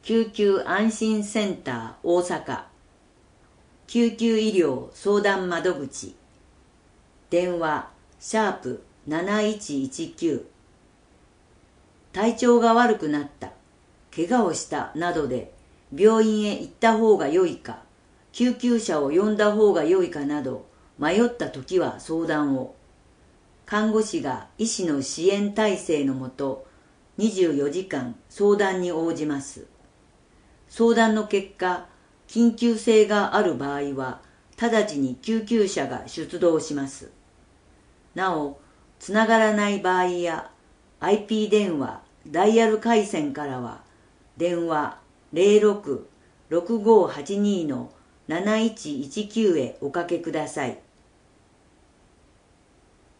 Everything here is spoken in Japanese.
救急安心センター大阪救急医療相談窓口電話#7119体調が悪くなった、怪我をしたなどで病院へ行った方が良いか、救急車を呼んだ方が良いかなど迷ったときは相談を。看護師が医師の支援体制のもと24時間相談に応じます。相談の結果、緊急性がある場合は直ちに救急車が出動します。なお、つながらない場合や IP 電話、ダイヤル回線からは電話06-6582-7119へおかけください。